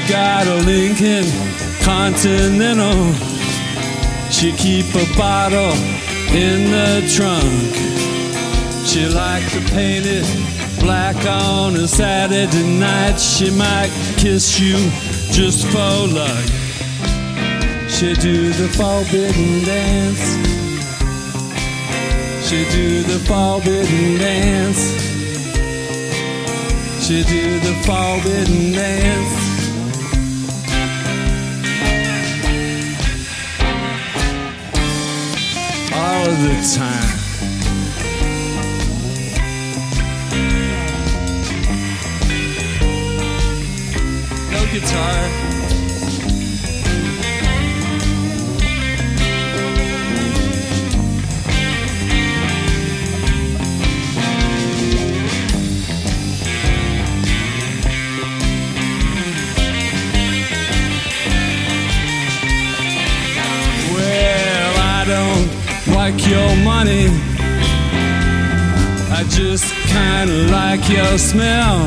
got a Lincoln Continental. She keep a bottle in the trunk. She like to paint it black on a Saturday night. She might kiss you just for luck. She do the forbidden dance. She do the forbidden dance. She do the forbidden dance. All of the time. No guitar. Like your money, I just kinda like your smell.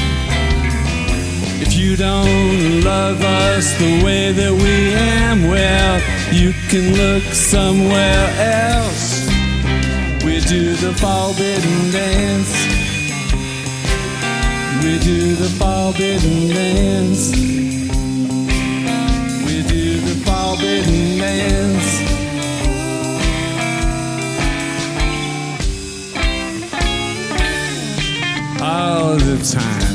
If you don't love us the way that we am, well, you can look somewhere else. We do the forbidden dance. We do the forbidden dance. We do the forbidden dance. All the time.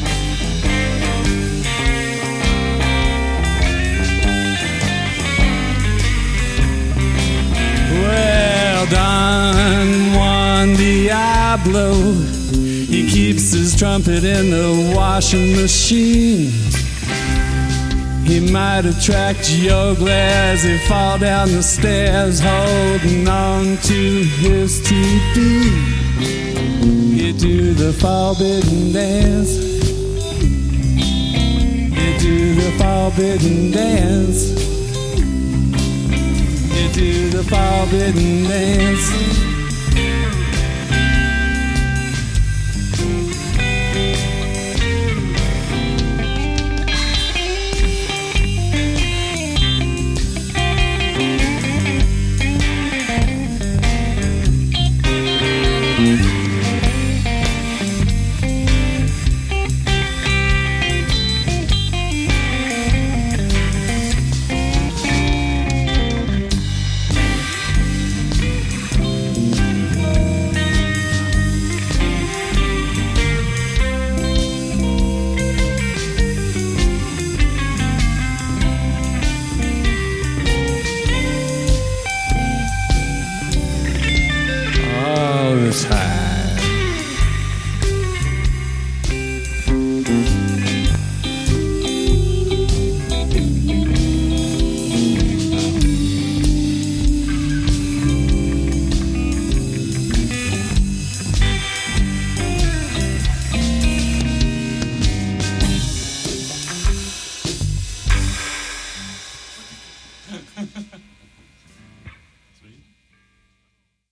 Well, Don Juan Diablo, he keeps his trumpet in the washing machine. He might attract your glare as he fall down the stairs, holding on to his teepee. You do the forbidden dance. You do the forbidden dance. You do the forbidden dance.